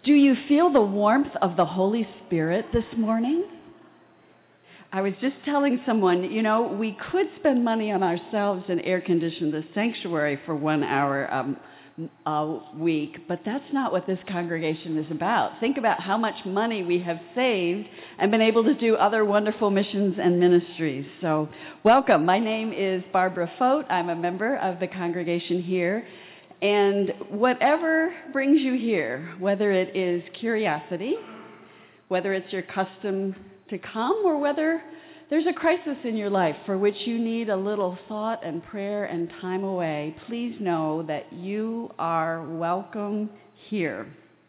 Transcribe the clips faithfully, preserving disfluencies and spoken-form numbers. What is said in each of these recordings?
Do you feel the warmth of the Holy Spirit this morning? I was just telling someone, you know, we could spend money on ourselves and air condition the sanctuary for one hour um, a week, but that's not what this congregation is about. Think about how much money we have saved and been able to do other wonderful missions and ministries. So welcome. My name is Barbara Fote. I'm a member of the congregation here. And whatever brings you here, whether it is curiosity, whether it's your custom to come, or whether there's a crisis in your life for which you need a little thought and prayer and time away, please know that you are welcome here.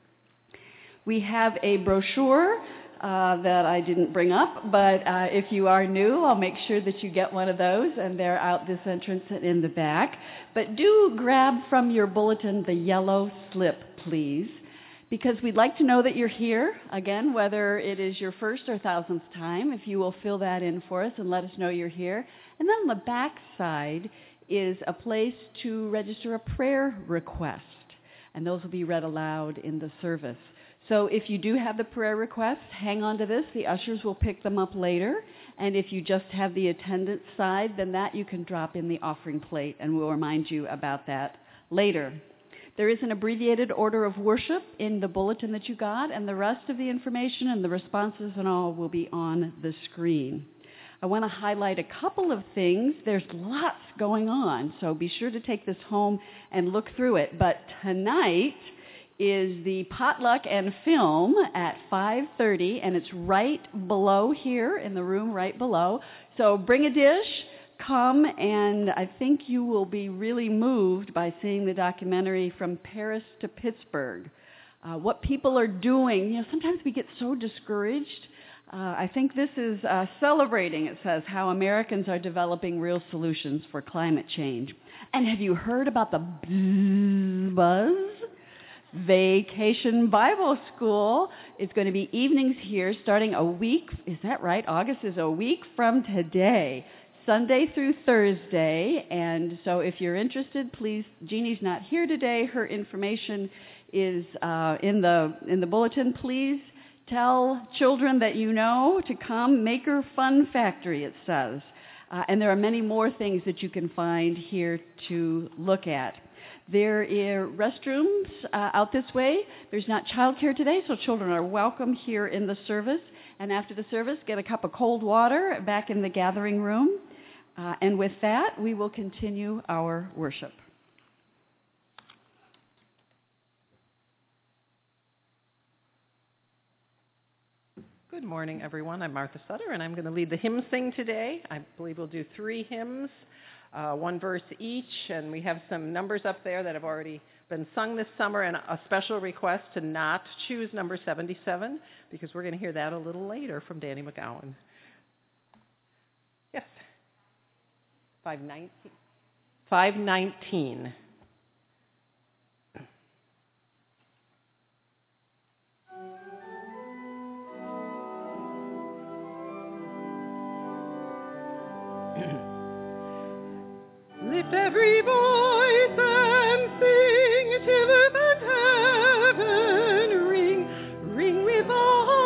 We have a brochure uh, that I didn't bring up, but uh, if you are new, I'll make sure that you get one of those, and they're out this entrance and in the back. But do grab from your bulletin the yellow slip, please, because we'd like to know that you're here. Again, whether it is your first or thousandth time, if you will fill that in for us and let us know you're here. And then on the back side is a place to register a prayer request, and those will be read aloud in the service. So if you do have the prayer request, hang on to this. The ushers will pick them up later. And if you just have the attendance side, then that you can drop in the offering plate, and we'll remind you about that later. There is an abbreviated order of worship in the bulletin that you got, and the rest of the information and the responses and all will be on the screen. I want to highlight a couple of things. There's lots going on, so be sure to take this home and look through it. But tonight is the potluck and film at five thirty, and it's right below here in the room right below. So bring a dish, come, and I think you will be really moved by seeing the documentary From Paris to Pittsburgh. Uh, what people are doing, you know, sometimes we get so discouraged. Uh, I think this is uh, celebrating, it says, how Americans are developing real solutions for climate change. And have you heard about the buzz? Vacation Bible School is going to be evenings here starting a week, is that right? August is a week from today, Sunday through Thursday. And so if you're interested, please, Jeannie's not here today. Her information is uh, in the in the bulletin. Please tell children that you know to come. Maker Fun Factory, it says. Uh, and there are many more things that you can find here to look at. There are restrooms uh, out this way. There's not childcare today, so children are welcome here in the service. And after the service, get a cup of cold water back in the gathering room. Uh, and with that, we will continue our worship. Good morning, everyone. I'm Martha Sutter, and I'm going to lead the hymn sing today. I believe we'll do three hymns. Uh, one verse each, and we have some numbers up there that have already been sung this summer, and a special request to not choose number seventy-seven, because we're going to hear that a little later from Danny McGowan. Yes? five nineteen. five nineteen. Lift every voice and sing till earth and heaven ring, ring with the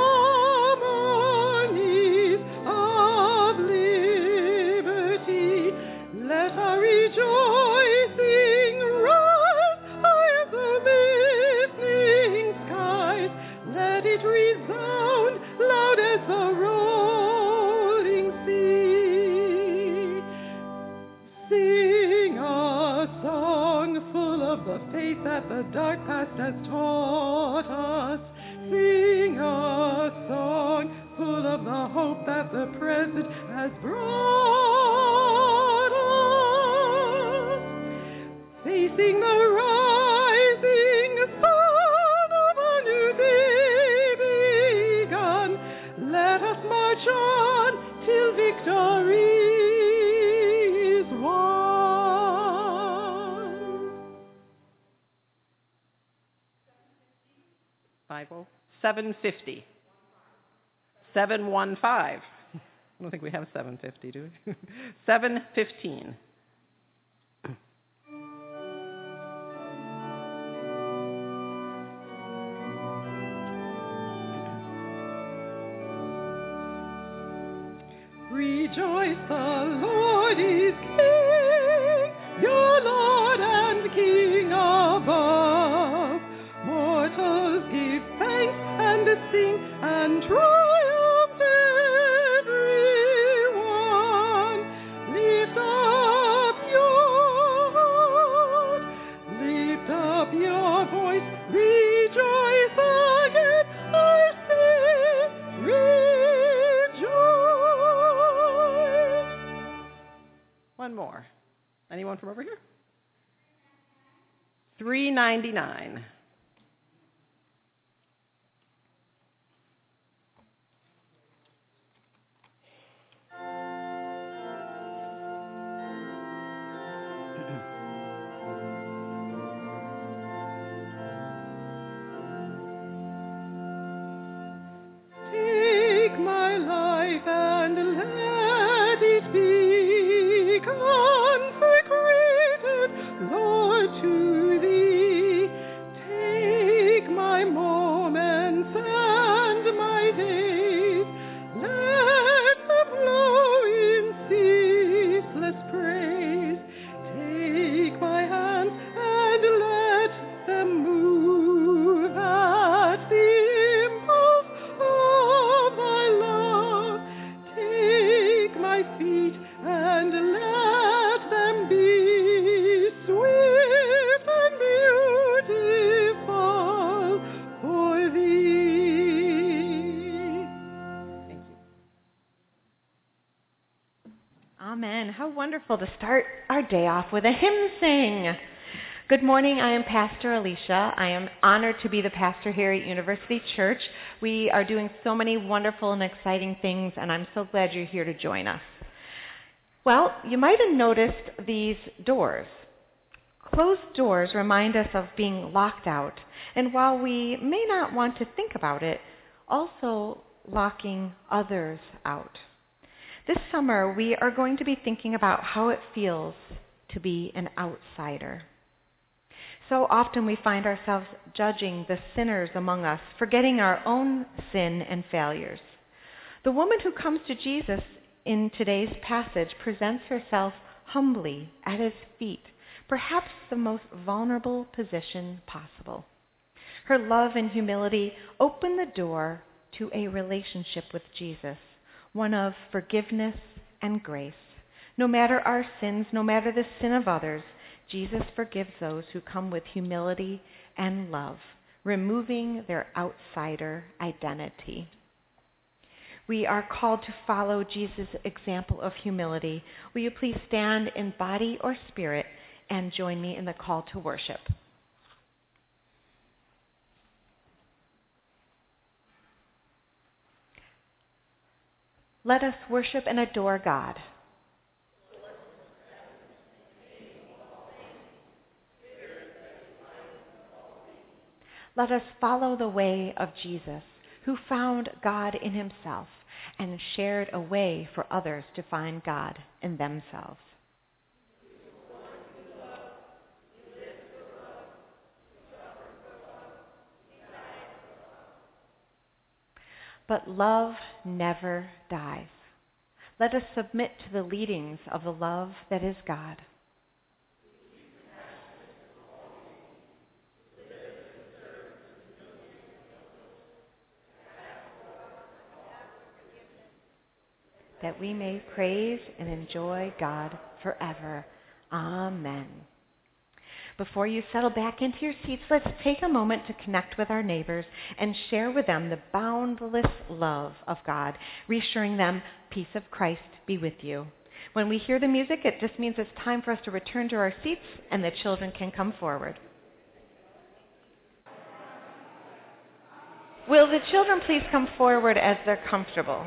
harmonies of liberty. Let our rejoicing rise high as the listening skies. Let it resound loud as the rolling sea. Sing a song full of the faith that the dark past has taught us. Sing a song full of the hope that the present has brought us. Facing the rising sun of a new day begun, let us march on till victory is won. Bible. seven fifty. seven one five. I don't think we have seven fifty, do we? seven fifteen. Rejoice, the Lord is King, your Lord and King above. Mortals give thanks and sing and triumph everyone. Lift up your heart, lift up your voice, rejoice again, I say, rejoice. One more. Anyone from over here? three ninety-nine. Take my life and let it be consecrated, Lord, to Thee. Take my moments and my days, let them flow in ceaseless praise. Take my hands and let them move at the impulse of Thy love. Take my feet and let them be swift and beautiful for Thee. Thank you. Amen. How wonderful to start our day off with a hymn sing. Good morning. I am Pastor Alicia. I am honored to be the pastor here at University Church. We are doing so many wonderful and exciting things, and I'm so glad you're here to join us. Well, you might have noticed these doors. Closed doors remind us of being locked out, and while we may not want to think about it, also locking others out. This summer, we are going to be thinking about how it feels to be an outsider. So often we find ourselves judging the sinners among us, forgetting our own sin and failures. The woman who comes to Jesus in today's passage presents herself humbly at his feet, perhaps the most vulnerable position possible. Her love and humility open the door to a relationship with Jesus, one of forgiveness and grace. No matter our sins, no matter the sin of others, Jesus forgives those who come with humility and love, removing their outsider identity. We are called to follow Jesus' example of humility. Will you please stand in body or spirit and join me in the call to worship? Let us worship and adore God. Let us follow the way of Jesus, who found God in himself and shared a way for others to find God in themselves. But love never dies. Let us submit to the leadings of the love that is God. That we may praise and enjoy God forever. Amen. Before you settle back into your seats, let's take a moment to connect with our neighbors and share with them the boundless love of God, reassuring them, peace of Christ be with you. When we hear the music, it just means it's time for us to return to our seats and the children can come forward. Will the children please come forward as they're comfortable?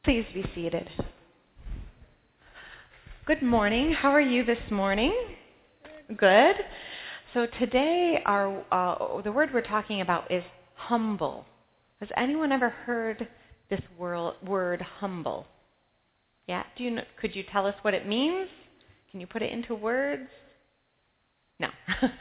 Please be seated. Good morning. How are you this morning? Good. So today, our uh, the word we're talking about is humble. Has anyone ever heard this word, word humble? Yeah. Do you know, could you tell us what it means? Can you put it into words? No.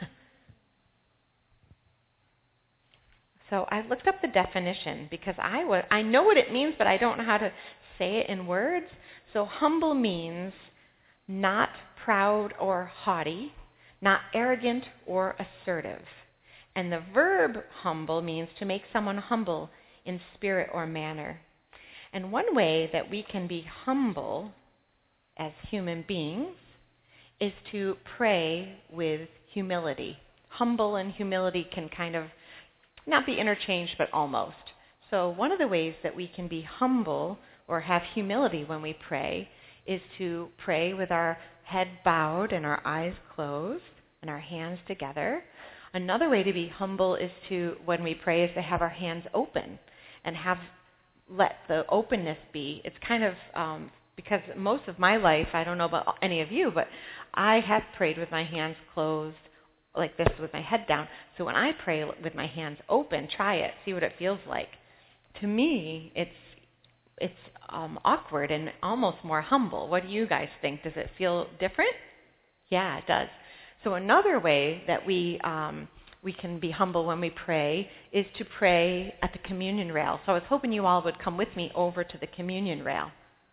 So I looked up the definition because I would, I know what it means, but I don't know how to say it in words. So humble means not proud or haughty, not arrogant or assertive. And the verb humble means to make someone humble in spirit or manner. And one way that we can be humble as human beings is to pray with humility. Humble and humility can kind of not be interchanged, but almost. So one of the ways that we can be humble or have humility when we pray is to pray with our head bowed and our eyes closed and our hands together. Another way to be humble is to, when we pray, is to have our hands open and have let the openness be. It's kind of, um, because most of my life, I don't know about any of you, but I have prayed with my hands closed like this with my head down. So when I pray with my hands open, try it, see what it feels like. To me, it's it's um, awkward and almost more humble. What do you guys think? Does it feel different? Yeah, it does. So another way that we um, we can be humble when we pray is to pray at the communion rail. So I was hoping you all would come with me over to the communion rail.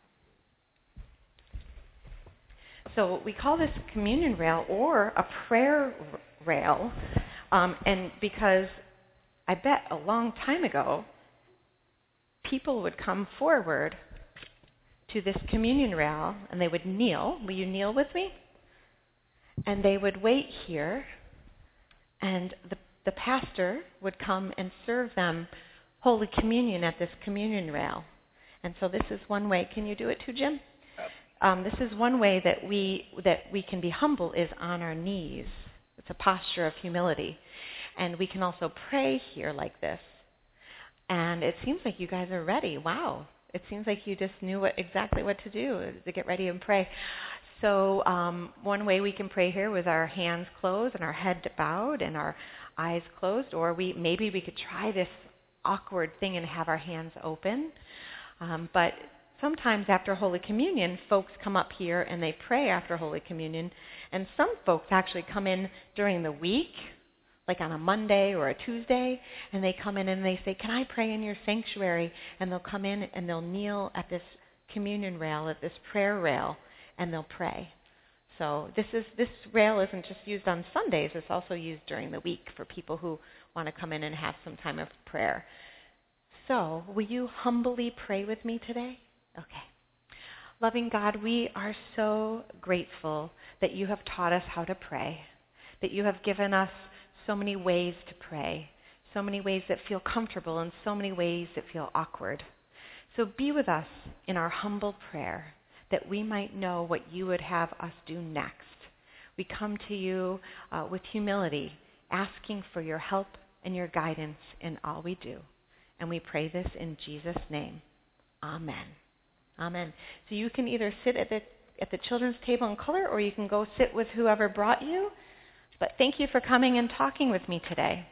So we call this communion rail or a prayer rail, um, and because I bet a long time ago, people would come forward to this communion rail and they would kneel. Will you kneel with me? And they would wait here, and the, the pastor would come and serve them Holy Communion at this communion rail. And so this is one way. Can you do it too, Jim? Um, this is one way that we that we can be humble is on our knees. It's a posture of humility. And we can also pray here like this. And it seems like you guys are ready. Wow. It seems like you just knew what exactly what to do to get ready and pray. So um, one way we can pray here with our hands closed and our head bowed and our eyes closed, or we maybe we could try this awkward thing and have our hands open. Um, but sometimes after Holy Communion, folks come up here and they pray after Holy Communion, and some folks actually come in during the week, like on a Monday or a Tuesday, and they come in and they say, "Can I pray in your sanctuary?" And they'll come in and they'll kneel at this communion rail, at this prayer rail, and they'll pray. So this is this rail isn't just used on Sundays, it's also used during the week for people who want to come in and have some time of prayer. So will you humbly pray with me today? Okay. Loving God, we are so grateful that you have taught us how to pray, that you have given us so many ways to pray, so many ways that feel comfortable and so many ways that feel awkward. So be with us in our humble prayer that we might know what you would have us do next. We come to you uh, with humility, asking for your help and your guidance in all we do. And we pray this in Jesus' name. Amen. Amen. So you can either sit at the at the children's table in color, or you can go sit with whoever brought you. But thank you for coming and talking with me today.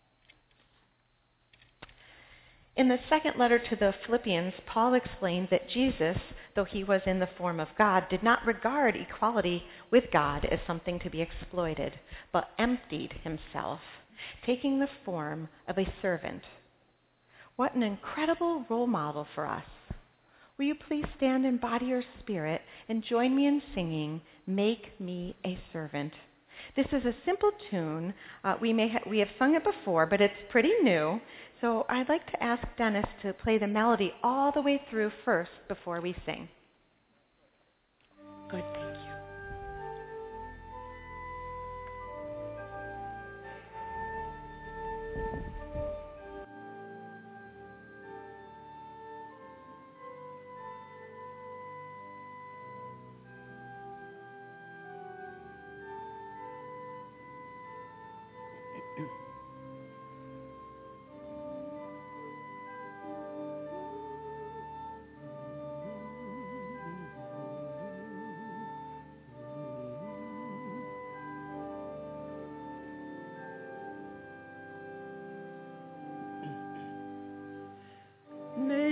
In the second letter to the Philippians, Paul explains that Jesus, though he was in the form of God, did not regard equality with God as something to be exploited, but emptied himself, taking the form of a servant. What an incredible role model for us. Will you please stand in body or spirit and join me in singing, "Make Me a Servant"? This is a simple tune. Uh, we may ha- we have sung it before, but it's pretty new. So I'd like to ask Dennis to play the melody all the way through first before we sing. Good, thank you.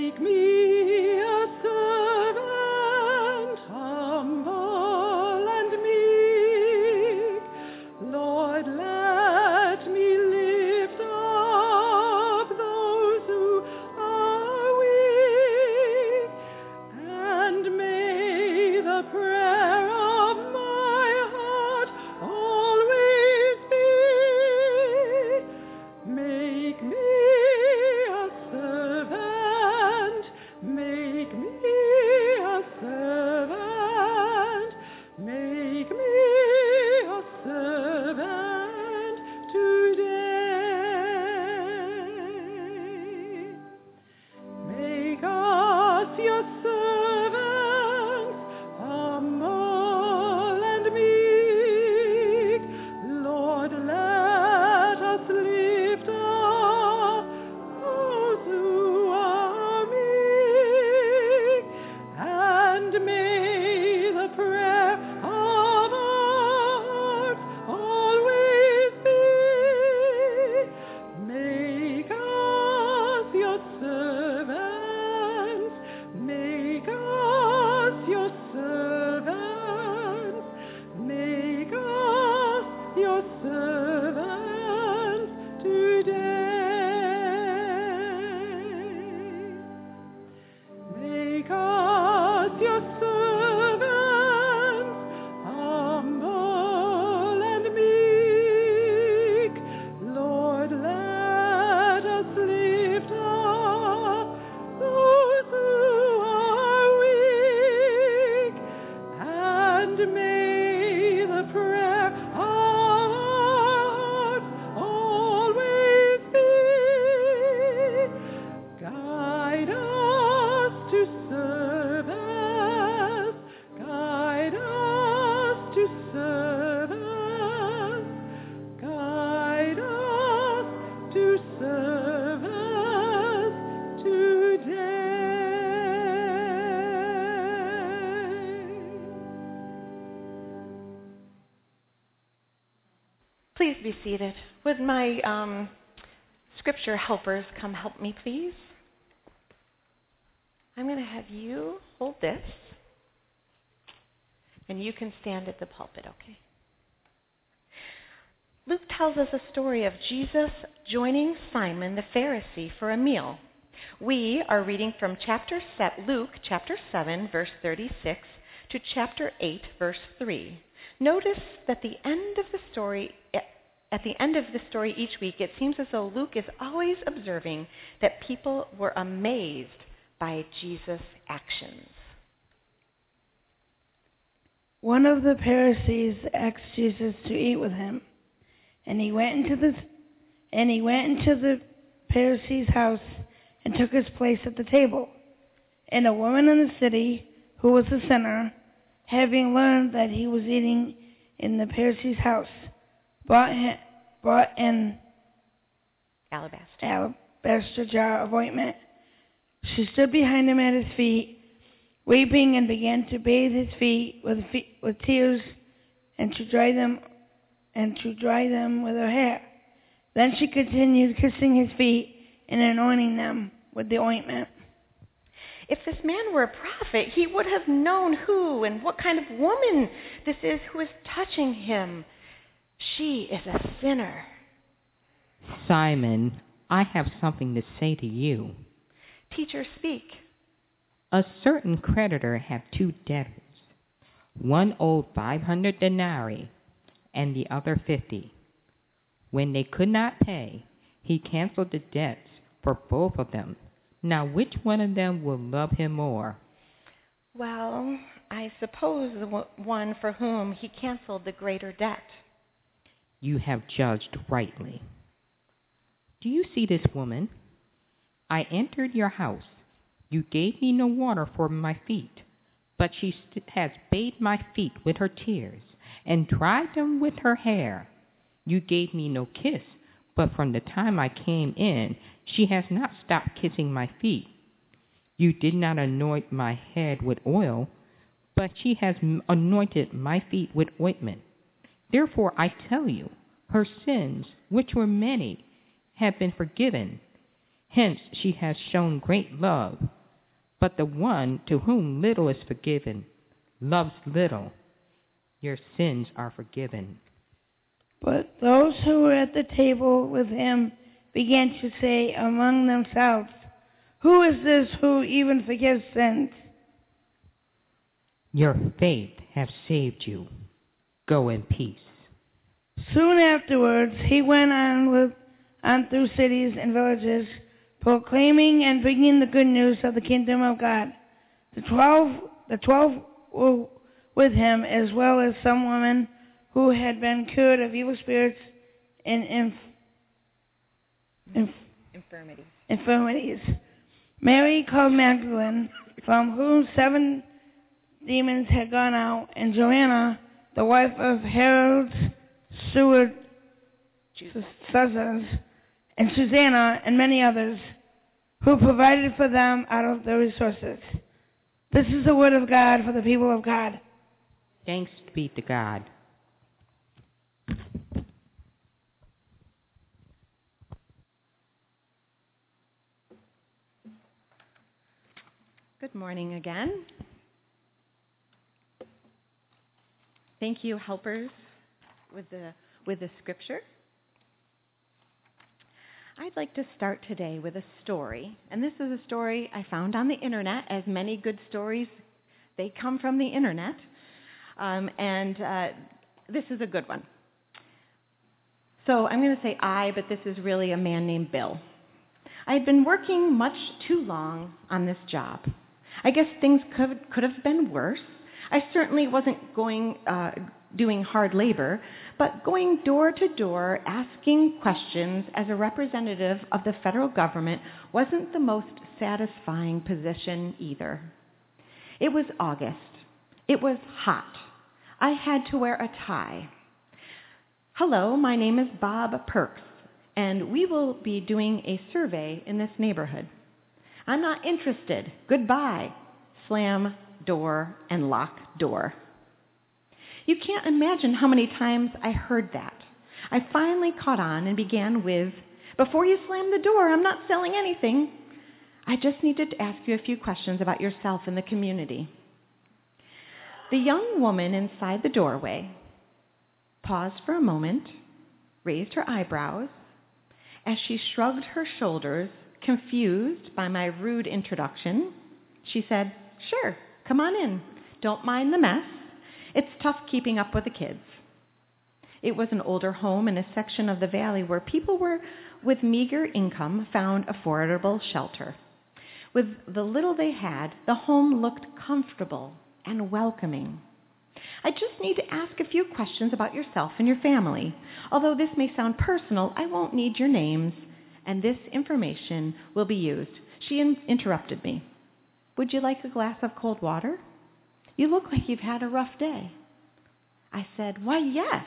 Please be seated. Would my um, scripture helpers come help me, please? I'm going to have you hold this, and you can stand at the pulpit, okay? Luke tells us a story of Jesus joining Simon the Pharisee for a meal. We are reading from chapter se- Luke chapter seven, verse thirty-six, to chapter eight, verse three. Notice that the end of the story, at the end of the story each week, it seems as though Luke is always observing that people were amazed by Jesus' actions. One of the Pharisees asked Jesus to eat with him, and he went into the and he went into the Pharisee's house and took his place at the table. And a woman in the city, who was a sinner, having learned that he was eating in the Pharisee's house, brought, him, brought an alabaster. alabaster jar of ointment. She stood behind him at his feet, weeping, and began to bathe his feet with, feet, with tears, and to dry them, and to dry them with her hair. Then she continued kissing his feet and anointing them with the ointment. If this man were a prophet, he would have known who and what kind of woman this is who is touching him. She is a sinner. Simon, I have something to say to you. Teacher, speak. A certain creditor had two debtors. One owed five hundred denarii and the other fifty. When they could not pay, he canceled the debts for both of them. Now, which one of them will love him more? Well, I suppose the one for whom he canceled the greater debt. You have judged rightly. Do you see this woman? I entered your house. You gave me no water for my feet, but she st- has bathed my feet with her tears and dried them with her hair. You gave me no kiss, but from the time I came in, she has not stopped kissing my feet. You did not anoint my head with oil, but she has anointed my feet with ointment. Therefore I tell you, her sins, which were many, have been forgiven. Hence she has shown great love. But the one to whom little is forgiven loves little. Your sins are forgiven. But those who were at the table with him began to say among themselves, "Who is this who even forgives sins?" Your faith has saved you. Go in peace. Soon afterwards, he went on with on through cities and villages, proclaiming and bringing the good news of the kingdom of God. The twelve, the twelve were with him, as well as some women who had been cured of evil spirits and inf, inf, Infirmities. infirmities. Mary called Magdalene, from whom seven demons had gone out, and Joanna, the wife of Herod's steward, Susanna, and Susanna, and many others, who provided for them out of their resources. This is the word of God for the people of God. Thanks be to God. Good morning again. Thank you, helpers, with the with the scripture. I'd like to start today with a story, and this is a story I found on the internet. As many good stories, they come from the internet, um, and uh, this is a good one. So I'm going to say I, but this is really a man named Bill. I had been working much too long on this job. I guess things could could have been worse. I certainly wasn't going uh, doing hard labor, but going door to door asking questions as a representative of the federal government wasn't the most satisfying position either. It was August. It was hot. I had to wear a tie. Hello, my name is Bob Perks, and we will be doing a survey in this neighborhood. I'm not interested. Goodbye. Slam door and lock door. You can't imagine how many times I heard that. I finally caught on and began with, "Before you slam the door, I'm not selling anything. I just needed to ask you a few questions about yourself and the community." The young woman inside the doorway paused for a moment, raised her eyebrows. As she shrugged her shoulders, confused by my rude introduction, she said, "Sure, come on in. Don't mind the mess. It's tough keeping up with the kids." It was an older home in a section of the valley where people were with meager income found affordable shelter. With the little they had, the home looked comfortable and welcoming. "I just need to ask a few questions about yourself and your family. Although this may sound personal, I won't need your names, and this information will be used." She in- interrupted me. "Would you like a glass of cold water? You look like you've had a rough day." I said, "Why, yes."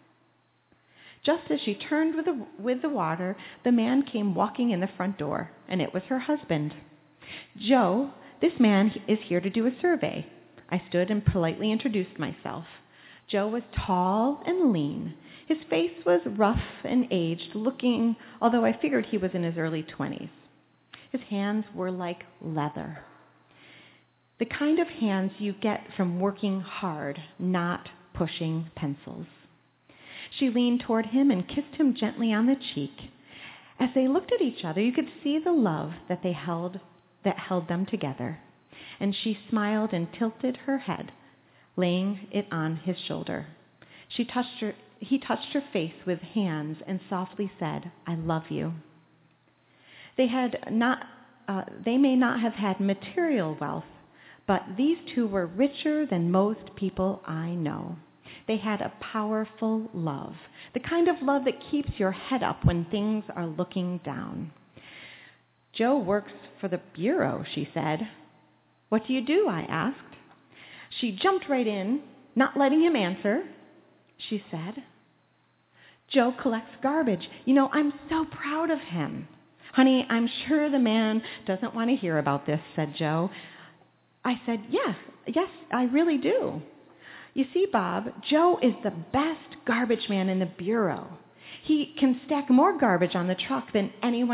Just as she turned with the, with the water, the man came walking in the front door, and it was her husband. "Joe, this man is here to do a survey." I stood and politely introduced myself. Joe was tall and lean. His face was rough and aged looking, although I figured he was in his early twenties. His hands were like leather. The kind of hands you get from working hard, not pushing pencils. She leaned toward him and kissed him gently on the cheek. As they looked at each other, you could see the love that they held that held them together. And she smiled and tilted her head, laying it on his shoulder. She touched her, he touched her face with hands and softly said, "I love you." They had not, uh, they may not have had material wealth, but these two were richer than most people I know. They had a powerful love, the kind of love that keeps your head up when things are looking down. "Joe works for the Bureau," she said. "What do you do?" I asked. She jumped right in, not letting him answer. She said, "Joe collects garbage. You know, I'm so proud of him." "Honey, I'm sure the man doesn't want to hear about this," said Joe. I said, yes, yes, I really do. "You see, Bob, Joe is the best garbage man in the Bureau. He can stack more garbage on the truck than anyone else.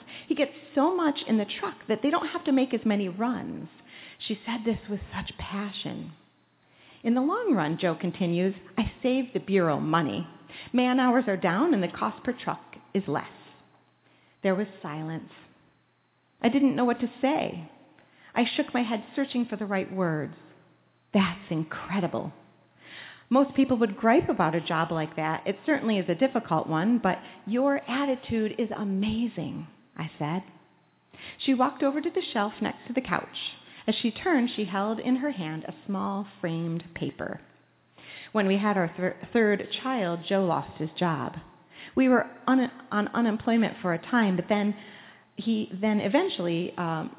He gets so much in the truck that they don't have to make as many runs. She said this with such passion. In the long run, Joe continues, I saved the Bureau money. Man hours are down and the cost per truck is less. There was silence. I didn't know what to say. I shook my head searching for the right words. That's incredible. Most people would gripe about a job like that. It certainly is a difficult one, but your attitude is amazing, I said. She walked over to the shelf next to the couch. As she turned, she held in her hand a small framed paper. When we had our thir- third child, Joe lost his job. We were un- on unemployment for a time, but then he then eventually um,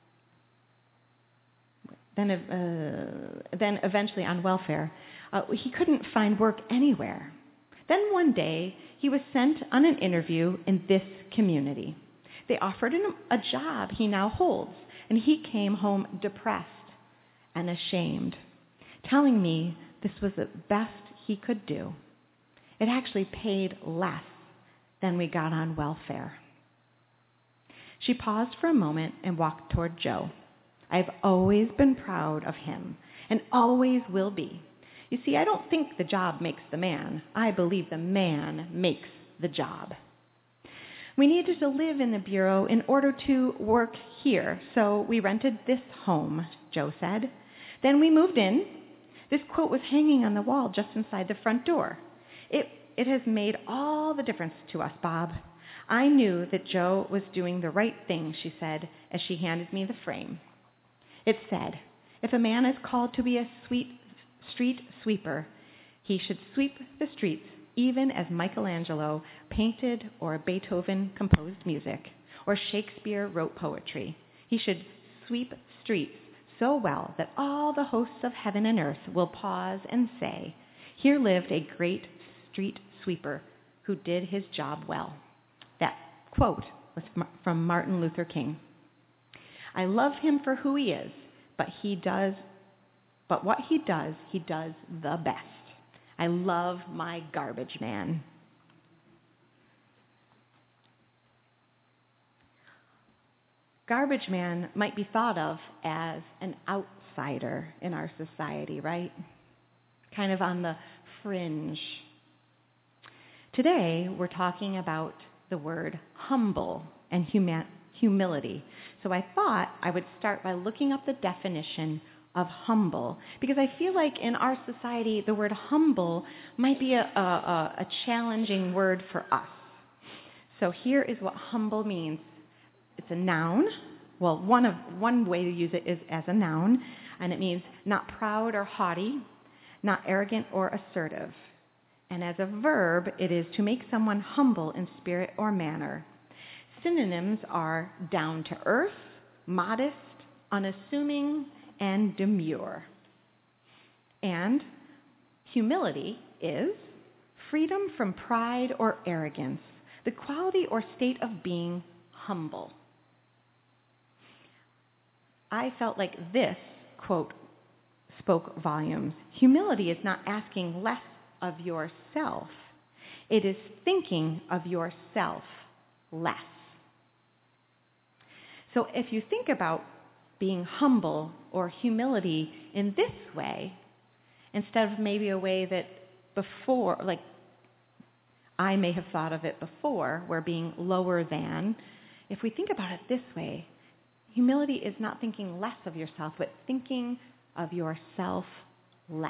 then uh, then eventually on welfare. Uh, he couldn't find work anywhere. Then one day, he was sent on an interview in this community. They offered him a job he now holds, and he came home depressed and ashamed, telling me this was the best he could do. It actually paid less than we got on welfare. She paused for a moment and walked toward Joe. I've always been proud of him and always will be. You see, I don't think the job makes the man. I believe the man makes the job. We needed to live in the Bureau in order to work here, so we rented this home, Joe said. Then we moved in. This quote was hanging on the wall just inside the front door. It, it has made all the difference to us, Bob. I knew that Joe was doing the right thing, she said, as she handed me the frame. It said, if a man is called to be a sweet street sweeper, he should sweep the streets even as Michelangelo painted or Beethoven composed music or Shakespeare wrote poetry. He should sweep streets so well that all the hosts of heaven and earth will pause and say, here lived a great street sweeper who did his job well. That quote was from Martin Luther King. I love him for who he is, but he does But what he does, he does the best. I love my garbage man. Garbage man might be thought of as an outsider in our society, right? Kind of on the fringe. Today, we're talking about the word humble and huma- humility. So I thought I would start by looking up the definition of humble, because I feel like in our society the word humble might be a, a, a challenging word for us. So here is what humble means. It's a noun. Well, one of one way to use it is as a noun, and it means not proud or haughty, not arrogant or assertive. And as a verb, it is to make someone humble in spirit or manner. Synonyms are down to earth, modest, unassuming, and demure. And humility is freedom from pride or arrogance, the quality or state of being humble. I felt like this quote spoke volumes. Humility is not asking less of yourself. It is thinking of yourself less. So if you think about being humble or humility in this way, instead of maybe a way that before, like I may have thought of it before, where being lower than, if we think about it this way, humility is not thinking less of yourself, but thinking of yourself less.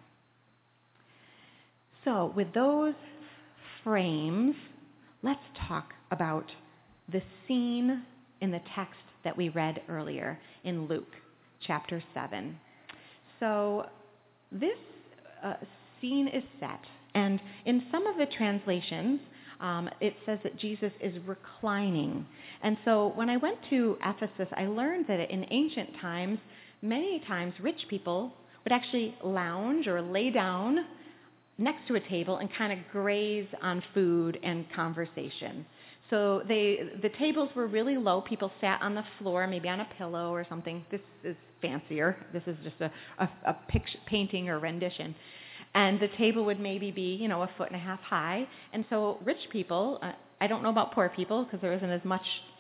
So with those frames, let's talk about the scene in the text that we read earlier in Luke chapter seven. So this uh, scene is set, and in some of the translations, um, it says that Jesus is reclining. And so when I went to Ephesus, I learned that in ancient times, many times rich people would actually lounge or lay down next to a table and kind of graze on food and conversation. So they, the tables were really low. People sat on the floor, maybe on a pillow or something. This is fancier. This is just a, a, a picture, painting or rendition. And the table would maybe be, you know, a foot and a half high. And so rich people, uh, I don't know about poor people because there isn't as much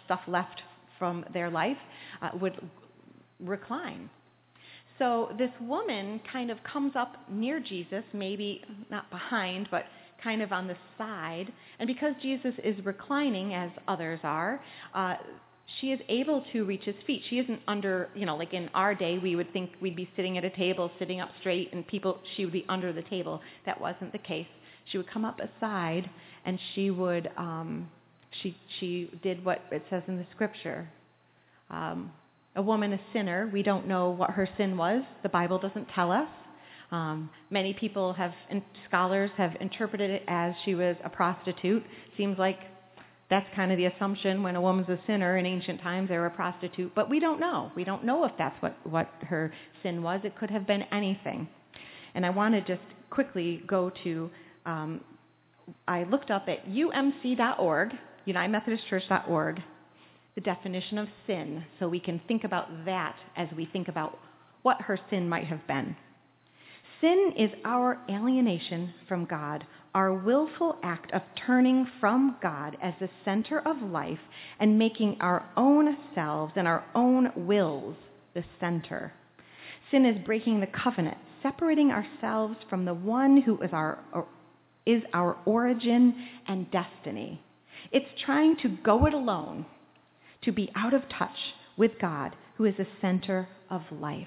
stuff left from their life, uh, would recline. So this woman kind of comes up near Jesus, maybe not behind, but kind of on the side. And because Jesus is reclining, as others are, uh, she is able to reach his feet. She isn't under, you know, like in our day, we would think we'd be sitting at a table, sitting up straight, and people, she would be under the table. That wasn't the case. She would come up aside, and she would, um, she she did what it says in the scripture. Um, a woman, a sinner, we don't know what her sin was. The Bible doesn't tell us. Um, many people have, and scholars have interpreted it as she was a prostitute. Seems like that's kind of the assumption. When a woman's a sinner in ancient times, they were a prostitute. But we don't know. We don't know if that's what, what her sin was. It could have been anything. And I want to just quickly go to, um, I looked up at U M C dot org, United Methodist Church dot org, the definition of sin, so we can think about that as we think about what her sin might have been. Sin is our alienation from God, our willful act of turning from God as the center of life and making our own selves and our own wills the center. Sin is breaking the covenant, separating ourselves from the one who is our, is our origin and destiny. It's trying to go it alone, to be out of touch with God, who is the center of life.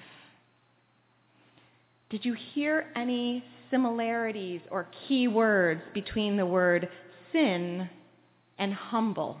Did you hear any similarities or key words between the word sin and humble?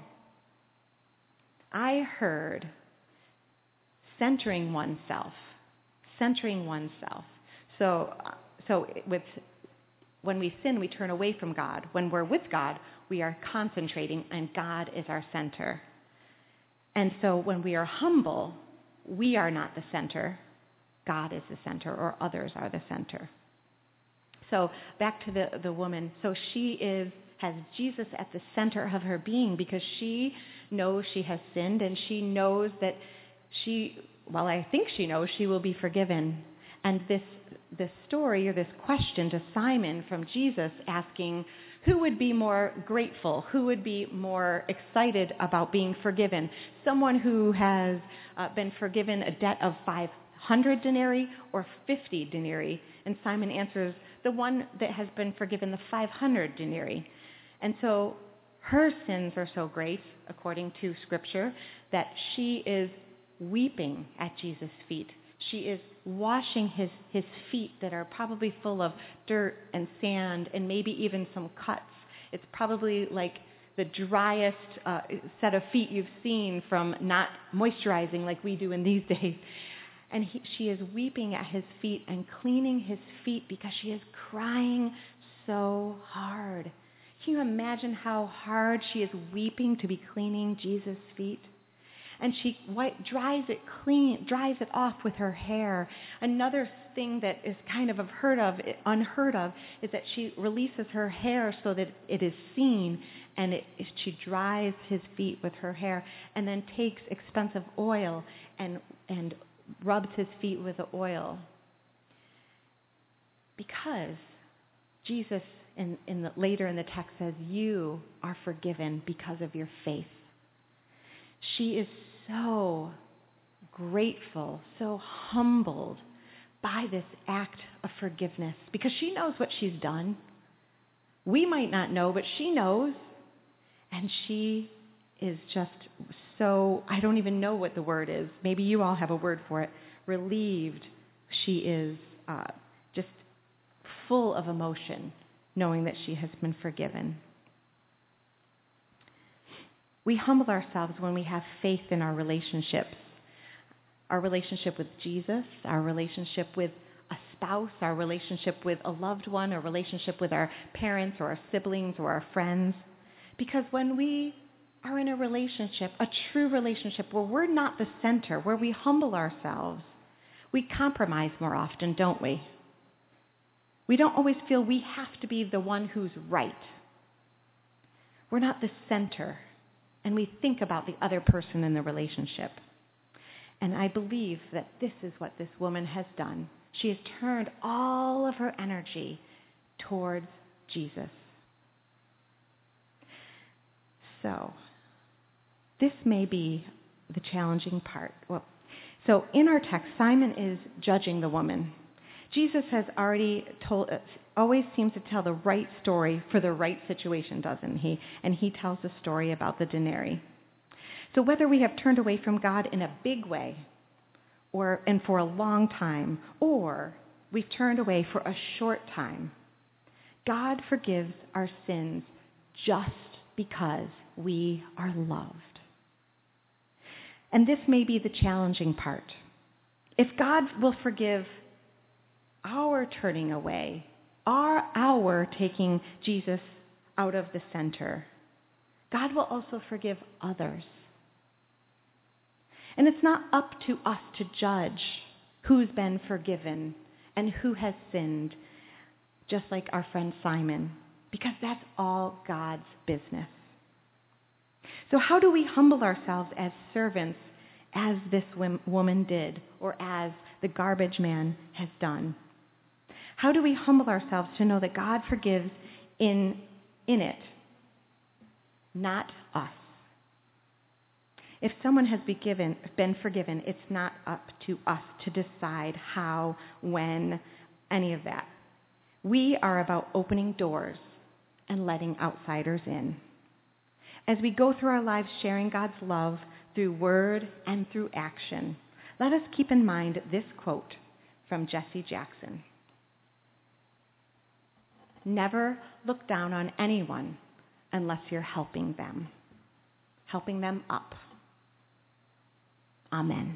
I heard centering oneself, centering oneself. So, so with when we sin, we turn away from God. When we're with God, we are concentrating, and God is our center. And so when we are humble, we are not the center. God is the center, or others are the center. So back to the, the woman. So she is has Jesus at the center of her being because she knows she has sinned, and she knows that she, well, I think she knows she will be forgiven. And this this story, or this question to Simon from Jesus asking, who would be more grateful? Who would be more excited about being forgiven? Someone who has uh, been forgiven a debt of five hundred denarii or fifty denarii? And Simon answers, the one that has been forgiven the five hundred denarii. And so her sins are so great, according to Scripture, that she is weeping at Jesus' feet. She is washing his, his feet that are probably full of dirt and sand and maybe even some cuts. It's probably like the driest uh, set of feet you've seen from not moisturizing like we do in these days. And he, she is weeping at his feet and cleaning his feet because she is crying so hard. Can you imagine how hard she is weeping to be cleaning Jesus' feet? And she white, dries it clean, dries it off with her hair. Another thing that is kind of unheard of, unheard of, is that she releases her hair so that it is seen, and it, she dries his feet with her hair, and then takes expensive oil and and rubs his feet with the oil. Because Jesus, in, in the, later in the text, says, "You are forgiven because of your faith." She is so grateful, so humbled by this act of forgiveness because she knows what she's done. We might not know, but she knows. And she is just so, I don't even know what the word is. Maybe you all have a word for it. Relieved. She is uh, just full of emotion knowing that she has been forgiven. We humble ourselves when we have faith in our relationships. Our relationship with Jesus, our relationship with a spouse, our relationship with a loved one, our relationship with our parents or our siblings or our friends. Because when we are in a relationship, a true relationship where we're not the center, where we humble ourselves, we compromise more often, don't we? We don't always feel we have to be the one who's right. We're not the center. And we think about the other person in the relationship. And I believe that this is what this woman has done. She has turned all of her energy towards Jesus. So, this may be the challenging part. Well, so in our text, Simon is judging the woman. Jesus has already told, always seems to tell the right story for the right situation, doesn't he? And he tells the story about the denarii. So whether we have turned away from God in a big way, or and for a long time, or we've turned away for a short time, God forgives our sins just because we are loved. And this may be the challenging part. If God will forgive our turning away, our, our taking Jesus out of the center, God will also forgive others. And it's not up to us to judge who's been forgiven and who has sinned, just like our friend Simon, because that's all God's business. So how do we humble ourselves as servants, as this woman did, or as the garbage man has done? How do we humble ourselves to know that God forgives in, in it, not us? If someone has been, given, been forgiven, it's not up to us to decide how, when, any of that. We are about opening doors and letting outsiders in. As we go through our lives sharing God's love through word and through action, let us keep in mind this quote from Jesse Jackson. Never look down on anyone unless you're helping them, helping them up. Amen.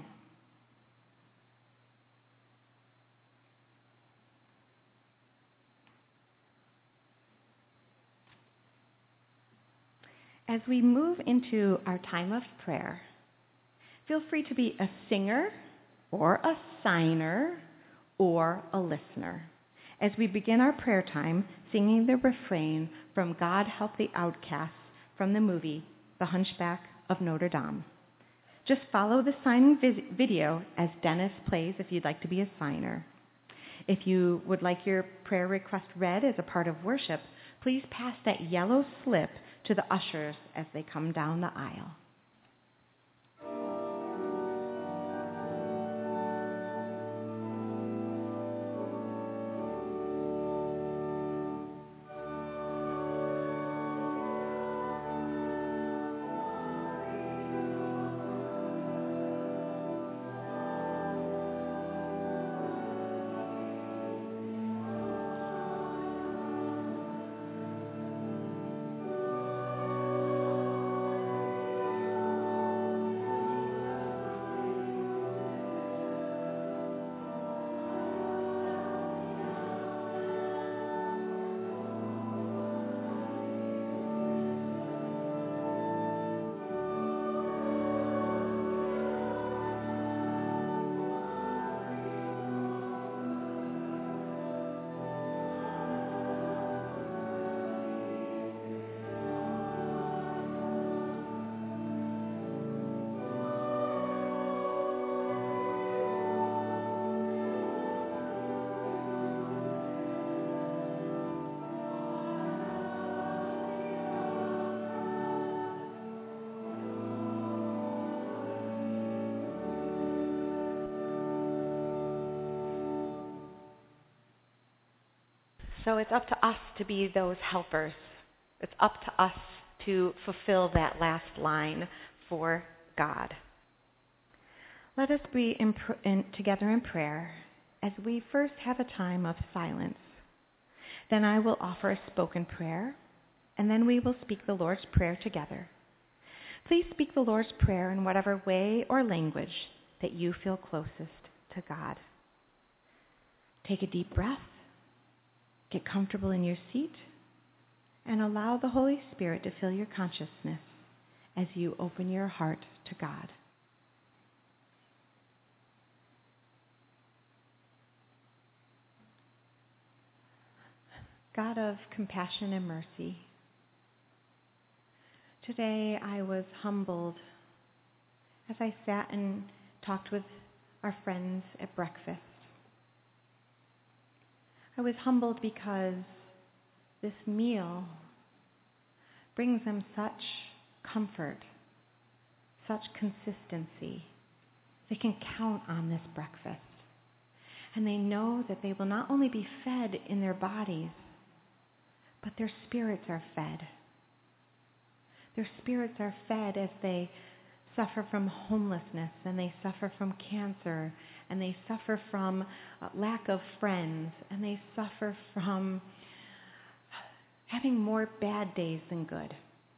As we move into our time of prayer, feel free to be a singer or a signer or a listener as we begin our prayer time singing the refrain from God Help the Outcasts from the movie The Hunchback of Notre Dame. Just follow the signing vis- video as Dennis plays if you'd like to be a signer. If you would like your prayer request read as a part of worship, please pass that yellow slip to the ushers as they come down the aisle. So it's up to us to be those helpers. It's up to us to fulfill that last line for God. Let us be in pr- in, together in prayer as we first have a time of silence. Then I will offer a spoken prayer, and then we will speak the Lord's Prayer together. Please speak the Lord's Prayer in whatever way or language that you feel closest to God. Take a deep breath. Get comfortable in your seat and allow the Holy Spirit to fill your consciousness as you open your heart to God. God of compassion and mercy, today I was humbled as I sat and talked with our friends at breakfast. I was humbled because this meal brings them such comfort such consistency. They can count on this breakfast. And they know that they will not only be fed in their bodies, but their spirits are fed. Their spirits are fed as they suffer from homelessness, and they suffer from cancer, and they suffer from uh, lack of friends, and they suffer from having more bad days than good.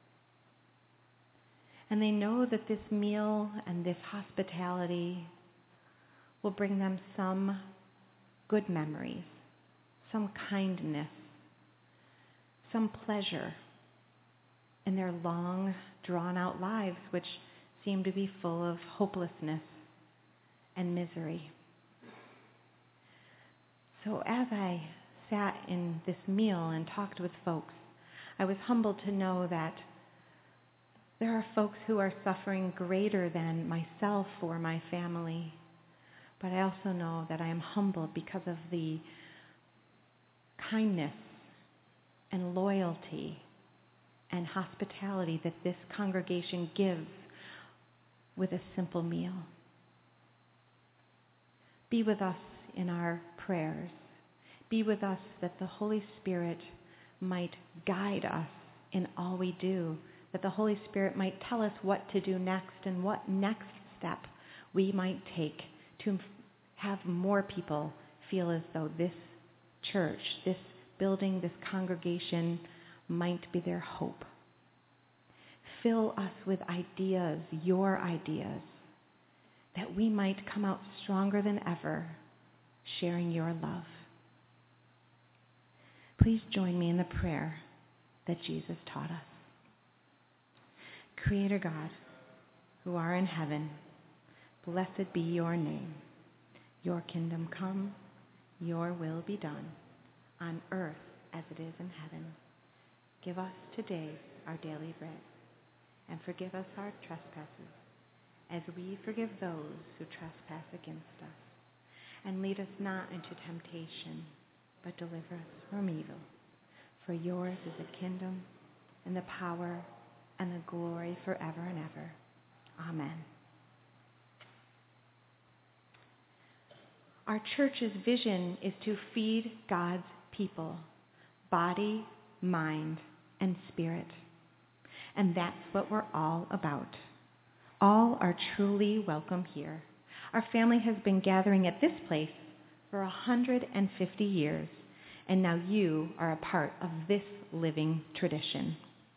And they know that this meal and this hospitality will bring them some good memories, some kindness, some pleasure in their long, drawn-out lives, which seem to be full of hopelessness and misery. So as I sat in this meal and talked with folks, I was humbled to know that there are folks who are suffering greater than myself or my family. But I also know that I am humbled because of the kindness and loyalty and hospitality that this congregation gives with a simple meal. Be with us in our prayers. Be with us that the Holy Spirit might guide us in all we do, that the Holy Spirit might tell us what to do next and what next step we might take to have more people feel as though this church, this building, this congregation might be their hope. Fill us with ideas, your ideas, that we might come out stronger than ever, sharing your love. Please join me in the prayer that Jesus taught us. Creator God, who are in heaven, blessed be your name. Your kingdom come, your will be done, on earth as it is in heaven. Give us today our daily bread, and forgive us our trespasses, as we forgive those who trespass against us. And lead us not into temptation, but deliver us from evil. For yours is the kingdom, and the power, and the glory forever and ever. Amen. Our church's vision is to feed God's people, body, mind, and spirit. And that's what we're all about. All are truly welcome here. Our family has been gathering at this place for one hundred fifty years, and now you are a part of this living tradition.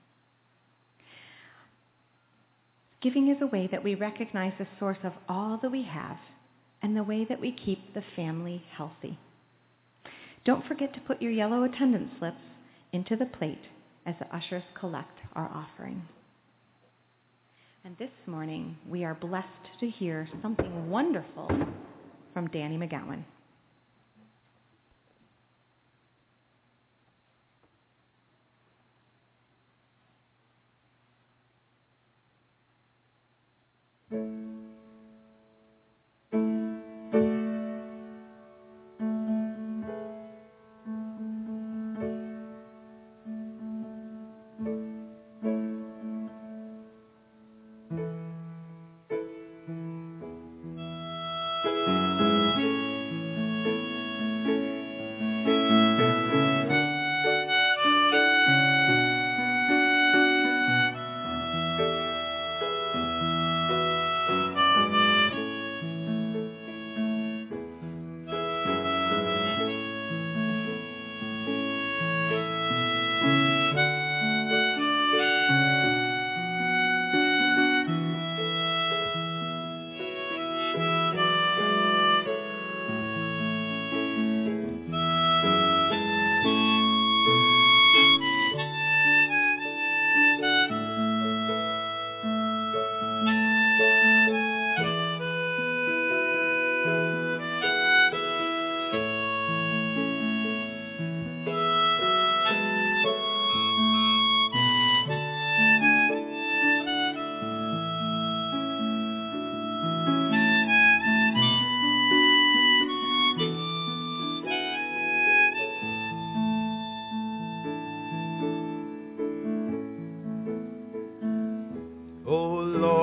Giving is a way that we recognize the source of all that we have and the way that we keep the family healthy. Don't forget to put your yellow attendance slips into the plate as the ushers collect our offering. And this morning, we are blessed to hear something wonderful from Danny McGowan.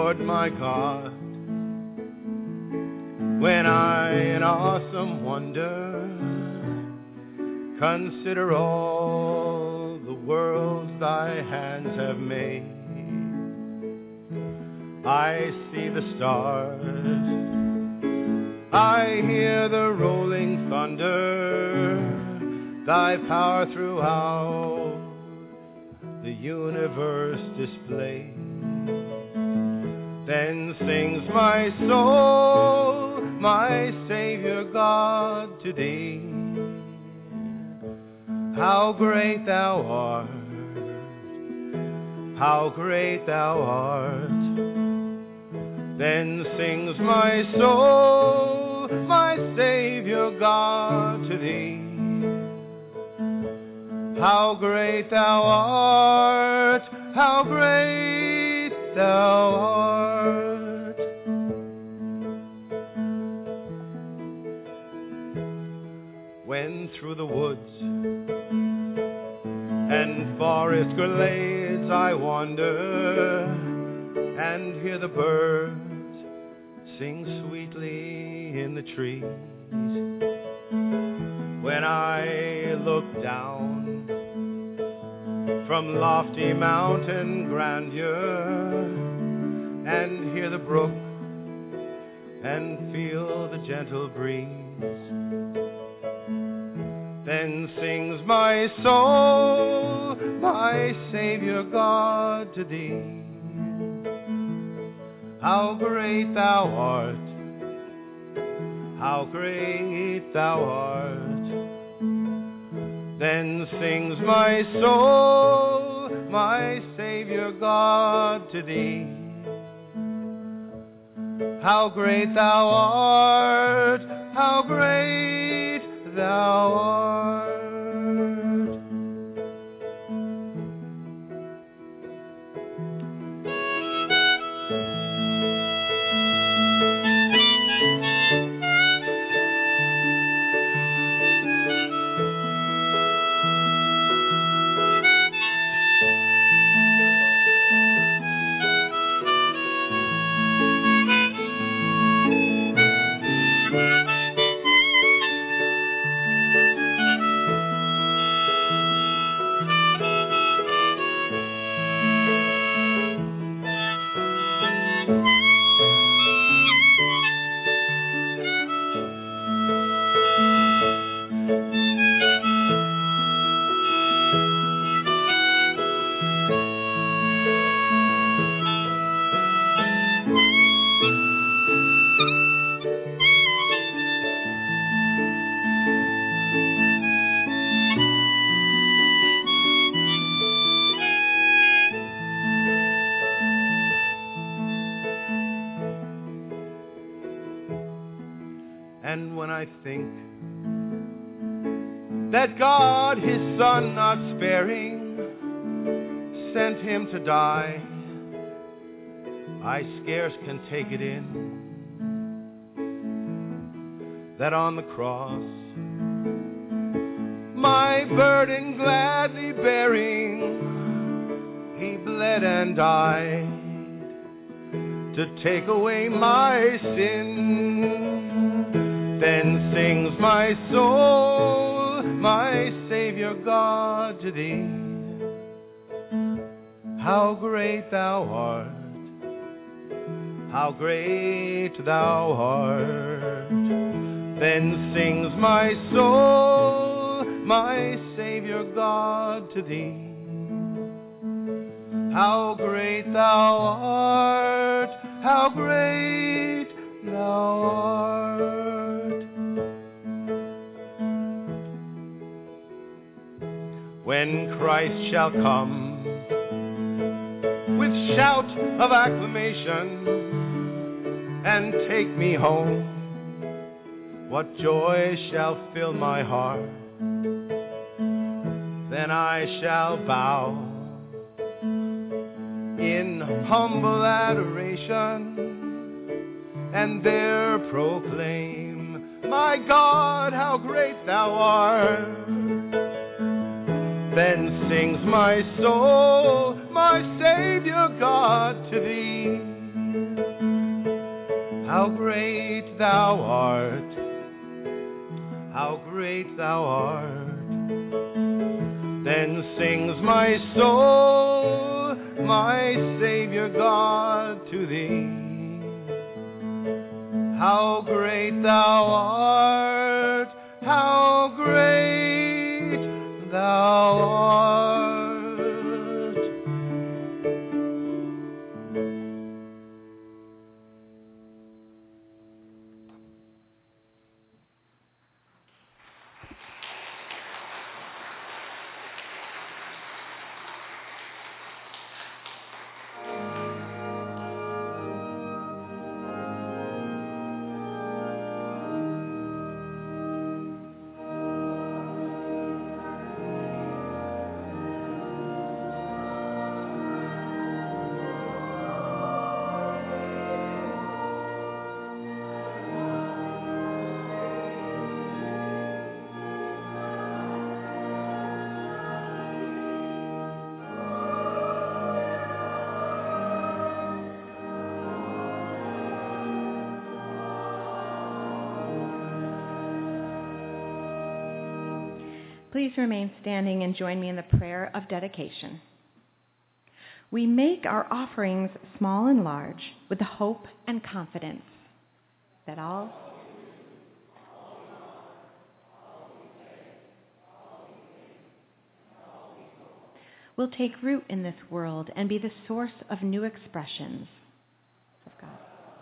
Lord my God, when I in awesome wonder consider all the worlds thy hands have made. I see the stars, I hear the rolling thunder, thy power throughout the universe displayed. Then sings my soul, my Savior God, to thee. How great thou art, how great thou art. Then sings my soul, my Savior God, to thee. How great thou art, how great thou art. When through the woods and forest glades I wander and hear the birds sing sweetly in the trees, when I look down from lofty mountain grandeur and hear the brook and feel the gentle breeze, then sings my soul, my Savior God, to thee. How great thou art, how great thou art. Then sings my soul, my Savior God, to thee. How great thou art, how great thou art. And when I think that God, his Son not sparing, sent him to die, I scarce can take it in, that on the cross, my burden gladly bearing, he bled and died to take away my sin. Then sings my soul, my Savior God, to thee. How great thou art, how great thou art. Then sings my soul, my Savior God, to thee. How great thou art, how great thou art. When Christ shall come with shout of acclamation and take me home, what joy shall fill my heart? Then I shall bow in humble adoration and there proclaim, my God, how great thou art. Then sings my soul, my Savior God, to thee. thou art, how great thou art. Then sings my soul, my Savior God, to thee. How great thou art, how great thou art. Please remain standing and join me in the prayer of dedication. We make our offerings small and large with the hope and confidence that all will take root in this world and be the source of new expressions of God.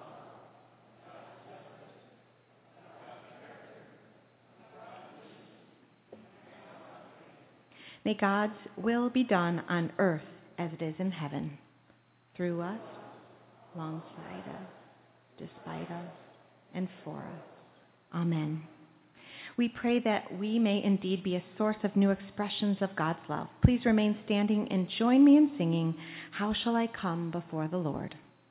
May God's will be done on earth as it is in heaven, through us, alongside us, despite us, and for us. Amen. We pray that we may indeed be a source of new expressions of God's love. Please remain standing and join me in singing, How Shall I Come Before the Lord?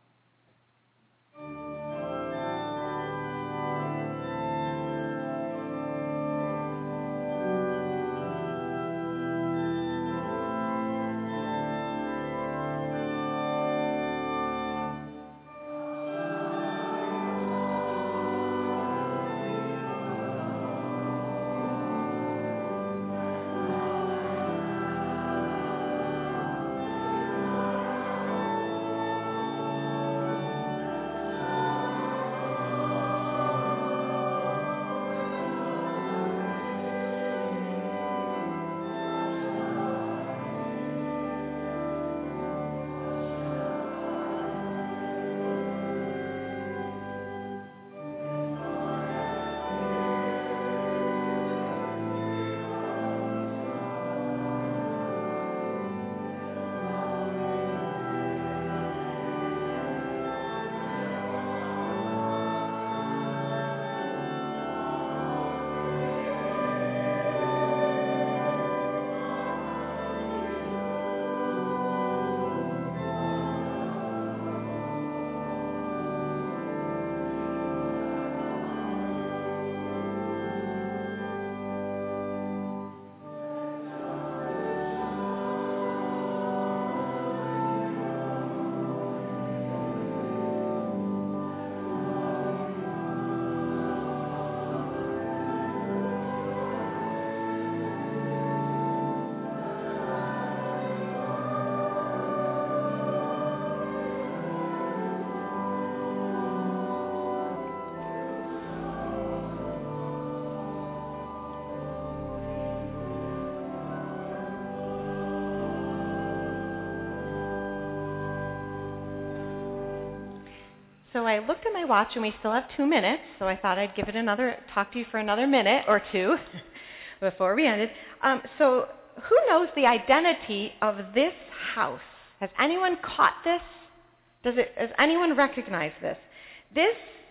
So I looked at my watch, and we still have two minutes, so I thought I'd give it another, talk to you for another minute or two before we ended. Um, so who knows the identity of this house? Has anyone caught this? Does it? Does anyone recognize this? This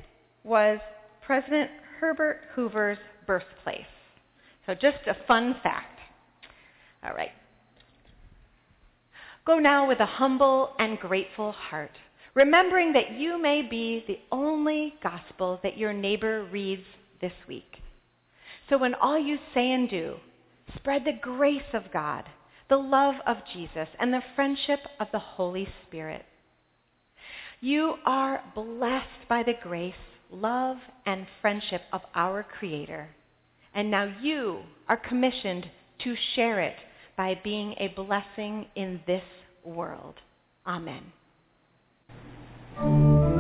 was President Herbert Hoover's birthplace. So just a fun fact. All right. Go now with a humble and grateful heart, remembering that you may be the only gospel that your neighbor reads this week. So when all you say and do, spread the grace of God, the love of Jesus, and the friendship of the Holy Spirit. You are blessed by the grace love and friendship of our Creator. And now you are commissioned to share it by being a blessing in this world. Amen.